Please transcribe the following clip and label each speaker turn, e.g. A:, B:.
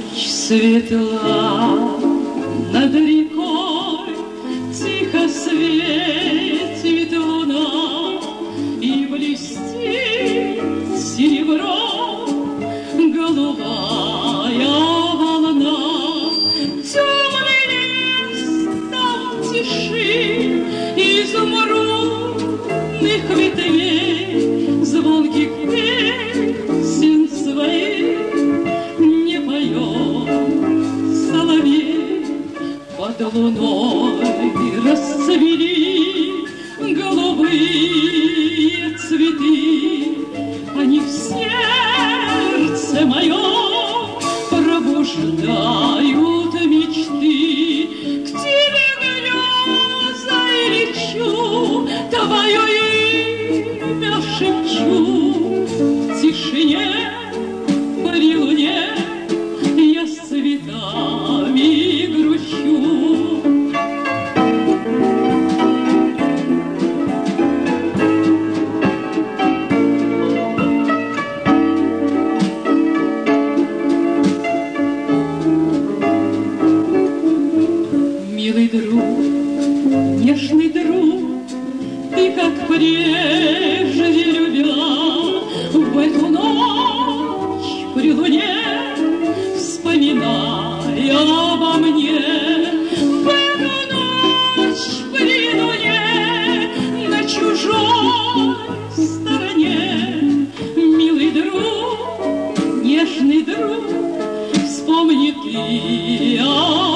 A: Светла над рекой, тихо светит луна, и блестит серебром голубая волна. Темный лес там тиши, изумрудных ветвей, звонких песен своих не поет соловей. Под луной расцвели голубые цветы, они в сердце моем пробуждают мечты. К тебе грезой лечу, твое имя шепчу, в тишине при луне я с цветами грущу. Милый друг, нежный друг, ты как прежде любя, в эту ночь при луне вспоминай обо мне. В эту ночь при луне на чужой стороне, милый друг, нежный друг, вспомни ты